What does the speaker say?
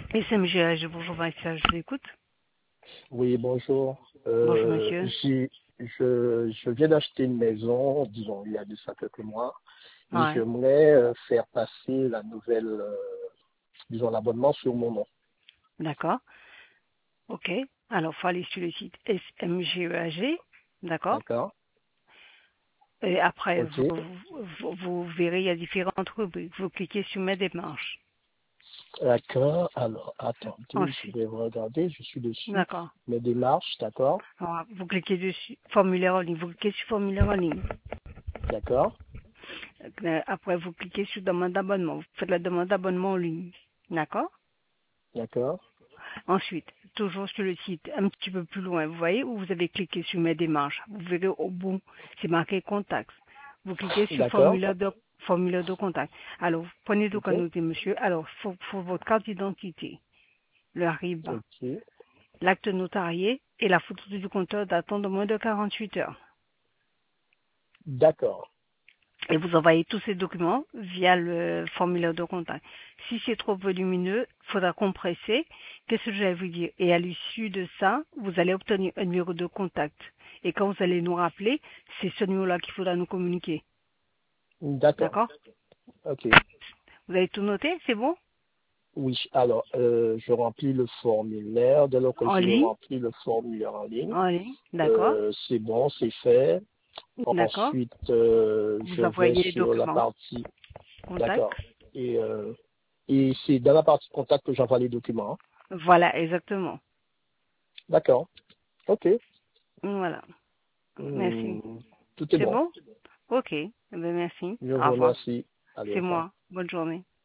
SMGH, bonjour Maïssa, je vous écoute. Oui, bonjour. Bonjour monsieur. Je viens d'acheter une maison, disons, il y a de ça quelques mois, et Ouais, j'aimerais faire passer la nouvelle, disons, l'abonnement sur mon nom. d'accord. Ok. Alors, il faut aller sur le site SMGEAG, d'accord. D'accord? Et après, Ok. vous verrez, il y a différentes rubriques. Vous cliquez sur mes démarches. D'accord. Alors, attendez, je Ensuite, vais regarder, je suis dessus. d'accord. Mes démarches, d'accord? Alors, vous cliquez dessus, formulaire en ligne. Vous cliquez sur formulaire en ligne. D'accord? Après, vous cliquez sur demande d'abonnement. Vous faites la demande d'abonnement en ligne. D'accord. D'accord? Ensuite, toujours sur le site, un petit peu plus loin, vous voyez où vous avez cliqué sur mes démarches. Vous verrez au bout, c'est marqué contact. Vous cliquez sur D'accord? formulaire de contact. Alors, prenez de quoi Ok. noter, monsieur. Alors, faut votre carte d'identité, le RIB, Ok. l'acte notarié et la photo du compteur datant de moins de 48 heures. D'accord. Et vous envoyez tous ces documents via le formulaire de contact. Si c'est trop volumineux, il faudra compresser. Qu'est-ce que je vais vous dire? Et à l'issue de ça, vous allez obtenir un numéro de contact. Et quand vous allez nous rappeler, c'est ce numéro-là qu'il faudra nous communiquer. D'accord. D'accord? Ok. Vous avez tout noté? C'est bon? Oui, alors, je remplis le formulaire. Dès lors que En j'ai ligne? rempli le formulaire en ligne, En ligne? D'accord? c'est bon, c'est fait. D'accord? Ensuite, Vous je vais envoyez les sur la documents. partie, Contact? d'accord. Et c'est dans la partie contact que j'envoie les documents, hein. Voilà, exactement. D'accord. OK. Voilà. Merci. Hmm, tout est C'est bon. bon? Ok. Eh bien, merci. Je Au vous revoir. remercie. Allez, au C'est revoir. moi. Bonne journée.